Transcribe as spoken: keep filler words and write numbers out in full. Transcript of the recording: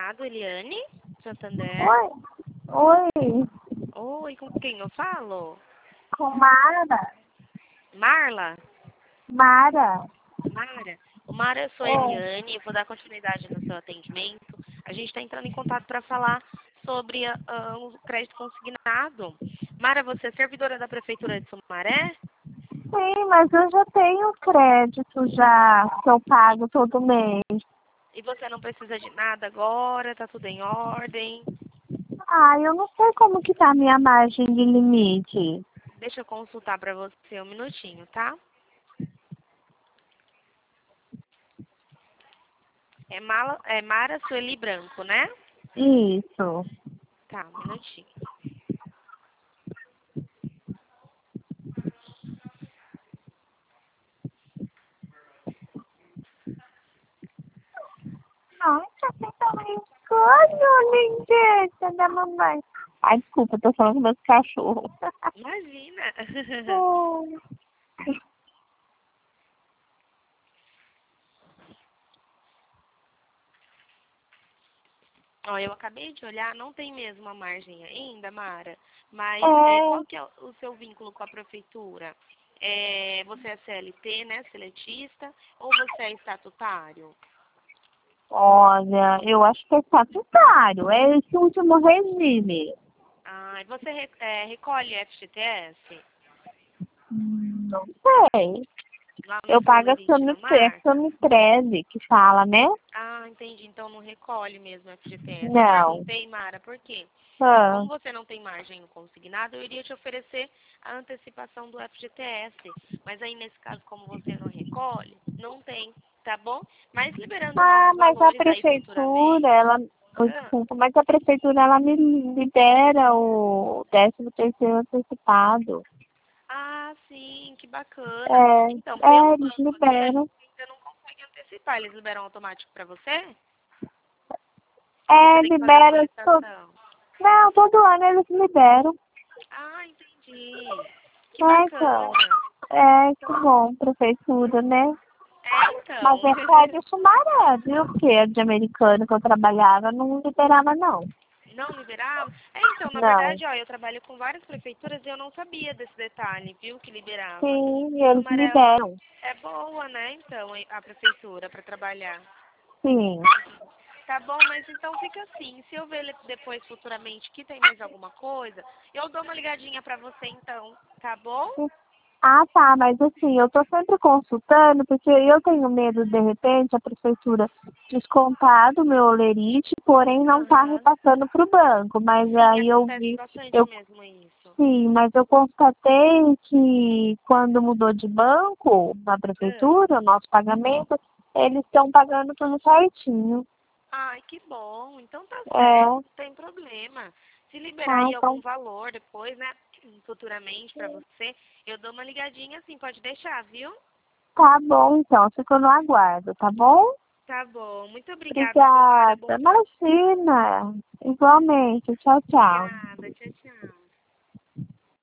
consignado, Eliane Santander. Oi. Oi. Oi, com quem eu falo? Com Mara. Marla? Mara. Mara? O Mara, eu sou a Oi. Eliane, eu vou dar continuidade no seu atendimento. A gente está entrando em contato para falar sobre uh, o crédito consignado. Mara, você é servidora da Prefeitura de Sumaré? Sim, mas eu já tenho crédito já, que eu pago todo mês. E você não precisa de nada agora? Tá tudo em ordem? Ah, eu não sei como que tá a minha margem de limite. Deixa eu consultar para você um minutinho, tá? É, Mala, é Mara Sueli Branco, né? Isso. Tá, um minutinho. Nossa, você tá brincando, lindeza da mamãe. Ai, desculpa, eu tô falando com meus cachorros. Imagina! Ó, eu acabei de olhar, não tem mesmo a margem ainda, Mara, mas é, É, qual que é o seu vínculo com a prefeitura? É, você é C L T, né, seletista, ou você é estatutário? olha, eu acho que é estatutário. É esse último regime. Ah, e você re- é, recolhe F G T S Hum, Não sei. lá no Eu seu pago a lerite Sami não marca? treze que fala, né? Ah, entendi. Então não recolhe mesmo F G T S. Eu Não. perguntei, Mara, por quê? Ah, Como você não tem margem no consignado, eu iria te oferecer a antecipação do F G T S. Mas aí, nesse caso, como você não recolhe, não tem, tá bom? Mas liberando ah novos mas a valores aí prefeitura, futuramente. ela. Oh, Ah, desculpa, mas a prefeitura ela me libera o décimo terceiro antecipado. ah, sim, que bacana. É, Então, é, pelo eles banco aqui, a liberam. gente ainda não consegue antecipar. Eles liberam automático para você? Ou você É, tem que fazer a libera. to- solicitação? Não, todo ano eles liberam. Ah, entendi. Que É, então. bacana. É, que Então, bom, prefeitura, né? é, Mas então. é só de Sumaré, viu? Porque a de americano que eu trabalhava não liberava, não. Não liberava? É, então, na Não. verdade, ó, eu trabalho com várias prefeituras e eu não sabia desse detalhe, viu, que liberava. Sim, E eles Sumaré liberam. é boa, né, então, a prefeitura para trabalhar. Sim. Tá bom, mas então fica assim, se eu ver depois, futuramente, que tem mais alguma coisa, eu dou uma ligadinha para você, então, tá bom? Ah, tá, mas assim, eu tô sempre consultando, porque eu tenho medo, de repente, a prefeitura descontar do meu olerite, porém não tá Aham. repassando pro banco. Mas Sim, aí eu acontece vi, bastante eu mesmo isso. sim, mas eu constatei que quando mudou de banco na Ah. prefeitura, o nosso pagamento, eles estão pagando tudo certinho. Ai, que bom. Então tá É, certo, não tem problema. Se liberar ah, aí algum então valor depois, né, futuramente pra você, eu dou uma ligadinha assim, pode deixar, viu? tá bom, então, fico no aguardo, tá bom? Tá bom. Muito obrigada, viu, Mara? Bom Obrigada. trabalho. Imagina. Igualmente. Tchau, tchau. Obrigada. Tchau, tchau.